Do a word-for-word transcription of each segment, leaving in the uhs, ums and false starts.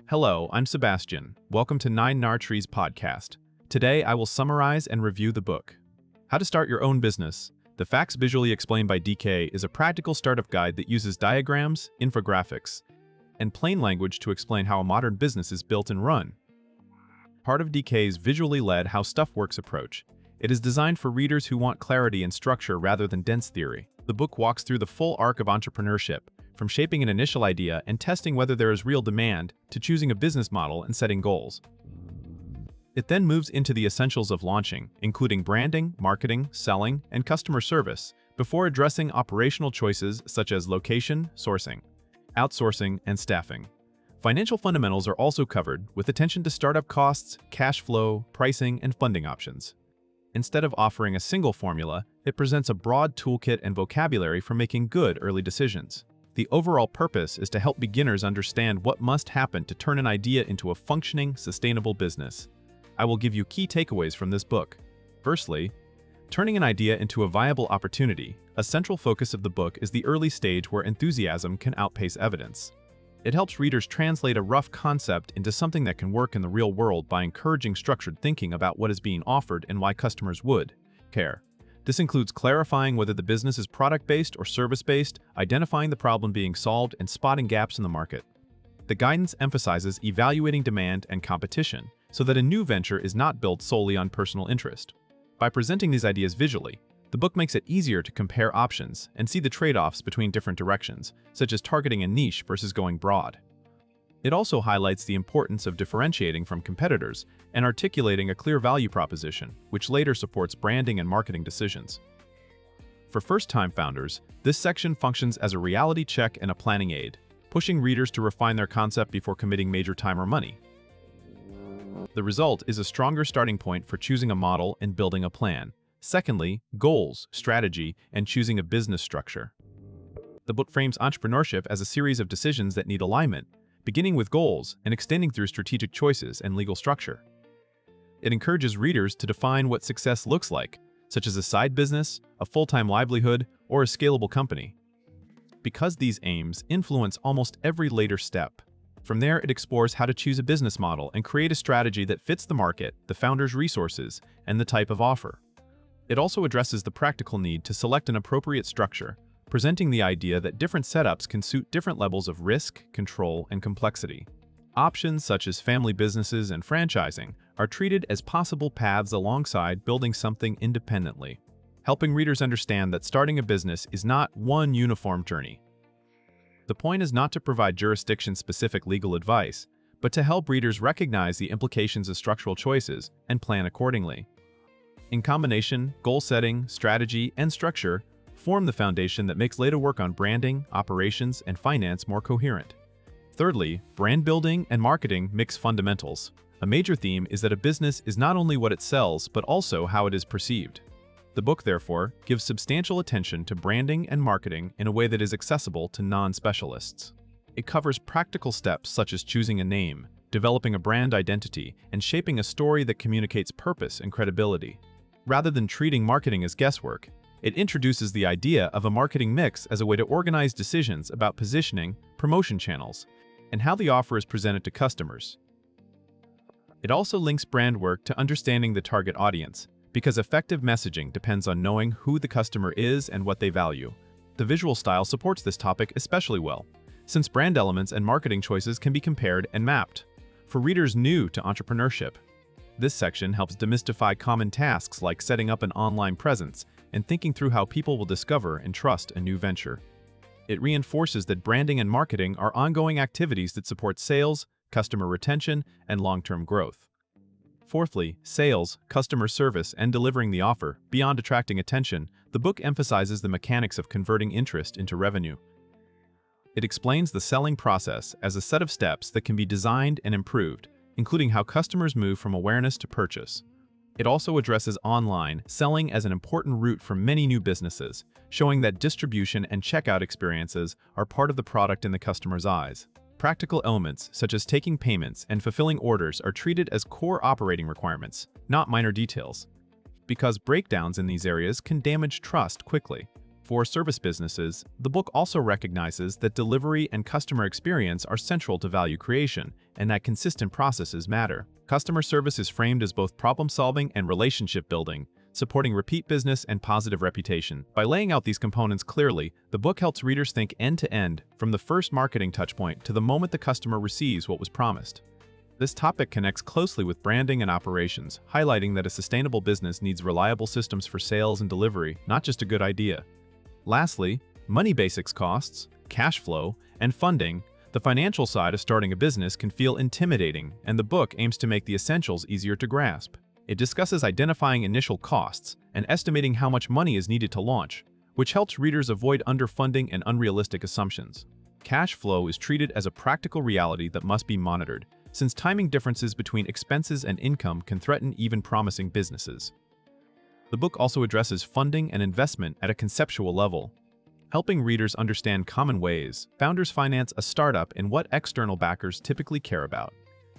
Hello, I'm Sebastian. Welcome to Nine Nar Trees podcast. Today, I will summarize and review the book. How to Start Your Own Business. The Facts Visually Explained by D K is a practical startup guide that uses diagrams, infographics, and plain language to explain how a modern business is built and run. Part of D K's visually led How Stuff Works approach. It is designed for readers who want clarity and structure rather than dense theory. The book walks through the full arc of entrepreneurship, from shaping an initial idea and testing whether there is real demand, to choosing a business model and setting goals. It then moves into the essentials of launching, including branding, marketing, selling, and customer service, before addressing operational choices such as location, sourcing, outsourcing, and staffing. Financial fundamentals are also covered, with attention to startup costs, cash flow, pricing, and funding options. Instead of offering a single formula, it presents a broad toolkit and vocabulary for making good early decisions. The overall purpose is to help beginners understand what must happen to turn an idea into a functioning, sustainable business. I will give you key takeaways from this book. Firstly, turning an idea into a viable opportunity. A central focus of the book is the early stage where enthusiasm can outpace evidence. It helps readers translate a rough concept into something that can work in the real world by encouraging structured thinking about what is being offered and why customers would care. This includes clarifying whether the business is product-based or service-based, identifying the problem being solved, and spotting gaps in the market. The guidance emphasizes evaluating demand and competition, so that a new venture is not built solely on personal interest. By presenting these ideas visually, the book makes it easier to compare options and see the trade-offs between different directions, such as targeting a niche versus going broad. It also highlights the importance of differentiating from competitors and articulating a clear value proposition, which later supports branding and marketing decisions. For first-time founders, this section functions as a reality check and a planning aid, pushing readers to refine their concept before committing major time or money. The result is a stronger starting point for choosing a model and building a plan. Secondly, goals, strategy, and choosing a business structure. The book frames entrepreneurship as a series of decisions that need alignment, beginning with goals and extending through strategic choices and legal structure. It encourages readers to define what success looks like, such as a side business, a full-time livelihood, or a scalable company, because these aims influence almost every later step. From there, it explores how to choose a business model and create a strategy that fits the market, the founder's resources, and the type of offer. It also addresses the practical need to select an appropriate structure, presenting the idea that different setups can suit different levels of risk, control, and complexity. Options such as family businesses and franchising are treated as possible paths alongside building something independently, helping readers understand that starting a business is not one uniform journey. The point is not to provide jurisdiction-specific legal advice, but to help readers recognize the implications of structural choices and plan accordingly. In combination, goal setting, strategy, and structure form the foundation that makes later work on branding, operations, and finance more coherent. Thirdly, brand building and marketing mix fundamentals. A major theme is that a business is not only what it sells, but also how it is perceived. The book, therefore, gives substantial attention to branding and marketing in a way that is accessible to non-specialists. It covers practical steps such as choosing a name, developing a brand identity, and shaping a story that communicates purpose and credibility. Rather than treating marketing as guesswork, it introduces the idea of a marketing mix as a way to organize decisions about positioning, promotion channels, and how the offer is presented to customers. It also links brand work to understanding the target audience, because effective messaging depends on knowing who the customer is and what they value. The visual style supports this topic especially well, since brand elements and marketing choices can be compared and mapped. For readers new to entrepreneurship, this section helps demystify common tasks like setting up an online presence and thinking through how people will discover and trust a new venture. It reinforces that branding and marketing are ongoing activities that support sales, customer retention, and long-term growth. Fourthly, sales, customer service, and delivering the offer. Beyond attracting attention, the book emphasizes the mechanics of converting interest into revenue. It explains the selling process as a set of steps that can be designed and improved, including how customers move from awareness to purchase. It also addresses online selling as an important route for many new businesses, showing that distribution and checkout experiences are part of the product in the customer's eyes. Practical elements, such as taking payments and fulfilling orders, are treated as core operating requirements, not minor details, because breakdowns in these areas can damage trust quickly. For service businesses, the book also recognizes that delivery and customer experience are central to value creation, and that consistent processes matter. Customer service is framed as both problem-solving and relationship-building, supporting repeat business and positive reputation. By laying out these components clearly, the book helps readers think end-to-end, from the first marketing touchpoint to the moment the customer receives what was promised. This topic connects closely with branding and operations, highlighting that a sustainable business needs reliable systems for sales and delivery, not just a good idea. Lastly, money basics costs, cash flow, and funding. The financial side of starting a business can feel intimidating, and the book aims to make the essentials easier to grasp. It discusses identifying initial costs and estimating how much money is needed to launch, which helps readers avoid underfunding and unrealistic assumptions. Cash flow is treated as a practical reality that must be monitored, since timing differences between expenses and income can threaten even promising businesses. The book also addresses funding and investment at a conceptual level, helping readers understand common ways founders finance a startup and what external backers typically care about.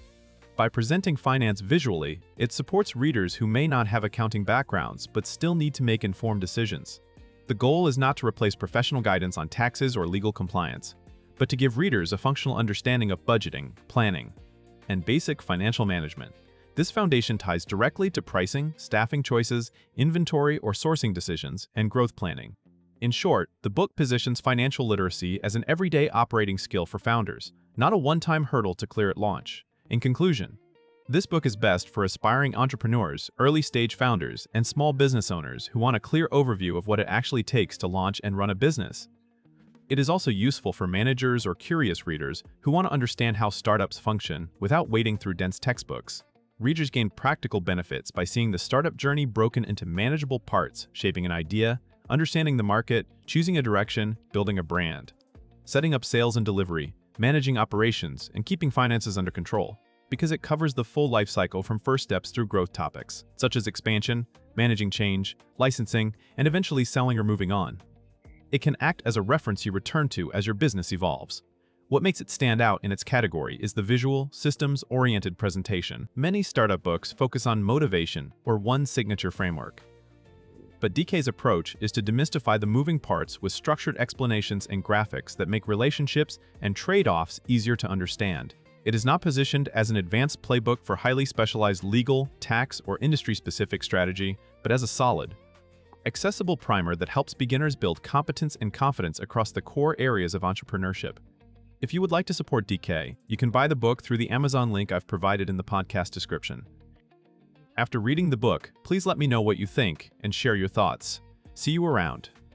By presenting finance visually, it supports readers who may not have accounting backgrounds but still need to make informed decisions. The goal is not to replace professional guidance on taxes or legal compliance, but to give readers a functional understanding of budgeting, planning, and basic financial management. This foundation ties directly to pricing, staffing choices, inventory or sourcing decisions, and growth planning. In short, the book positions financial literacy as an everyday operating skill for founders, not a one-time hurdle to clear at launch. In conclusion, this book is best for aspiring entrepreneurs, early-stage founders, and small business owners who want a clear overview of what it actually takes to launch and run a business. It is also useful for managers or curious readers who want to understand how startups function without wading through dense textbooks. Readers gain practical benefits by seeing the startup journey broken into manageable parts, shaping an idea, understanding the market, choosing a direction, building a brand, setting up sales and delivery, managing operations, and keeping finances under control, because it covers the full life cycle from first steps through growth topics, such as expansion, managing change, licensing, and eventually selling or moving on. It can act as a reference you return to as your business evolves. What makes it stand out in its category is the visual, systems-oriented presentation. Many startup books focus on motivation or one signature framework. But D K's approach is to demystify the moving parts with structured explanations and graphics that make relationships and trade-offs easier to understand. It is not positioned as an advanced playbook for highly specialized legal, tax, or industry-specific strategy, but as a solid, accessible primer that helps beginners build competence and confidence across the core areas of entrepreneurship. If you would like to support D K, you can buy the book through the Amazon link I've provided in the podcast description. After reading the book, please let me know what you think and share your thoughts. See you around.